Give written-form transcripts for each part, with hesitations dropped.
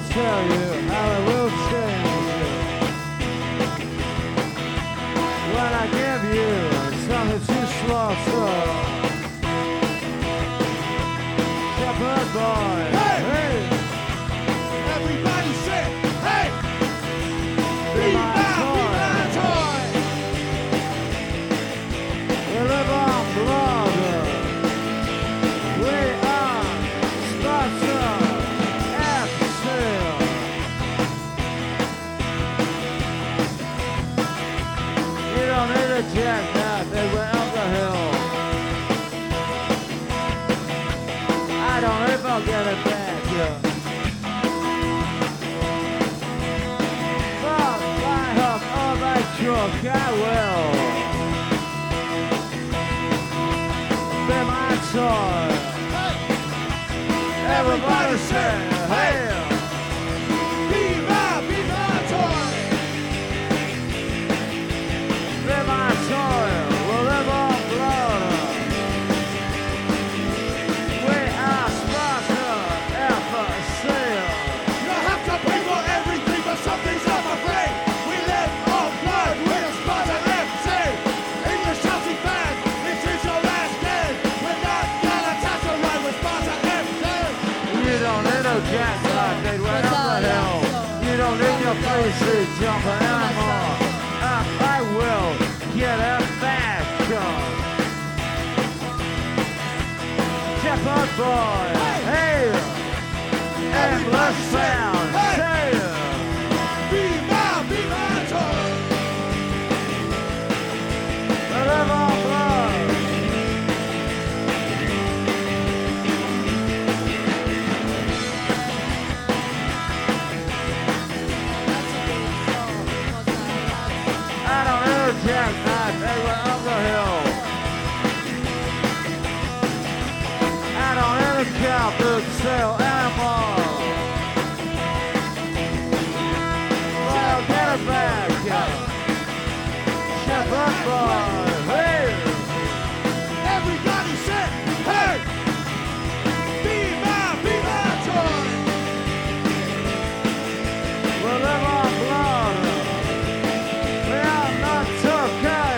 tell you how it will change you. When I give you something to slaughter. Shepherd boy, hey! Everybody say, hey! Be my toy! We live on blood. We are Sparta FC. You don't need a jackknife, they went up the hill. I don't know if I'll get it back, yeah. But I hope all that truck, I will. Be my toy. Everybody say, hey! Be my toy! Be my toy. We'll live on blood. We are Sparta FC. You have to pay for everything, but something's not my brain. We live on blood, we're Sparta FC. English Chelsea fans, this is your last game. We're not Galatasaray, we're Sparta FC. You don't need no jackpot, they went up the hill. You don't need your free seat jumping anymore. I will get it back. Shepherd boy, hey! Endless sound, say it. Be my toy! Live on blood. I don't know jackknife, they went up the hill. I don't know the cow boot sale anymore. Well, get it back, yeah. Shepherd boy, hey! Everybody say, hey! Be my toy! We live on blood. We are not Turkey.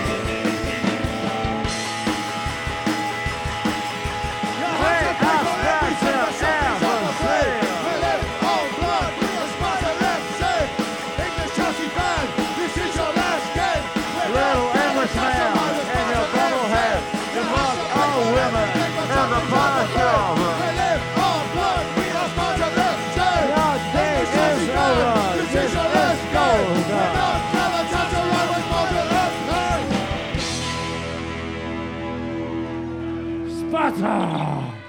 You have to pay for everything, but something's not my brain. We live on blood, we're Sparta FC. English Chelsea fans, this is your last game. We're Little not English man Galatasaray, we're and your Sparta bubble FC. head. You mock all women and the podcast. We live on blood, we are Sparta FC. Your day English Chelsea is fans, over. this Just is your let's last go. game. We're not Galatasaray, we're Sparta FC. Sparta!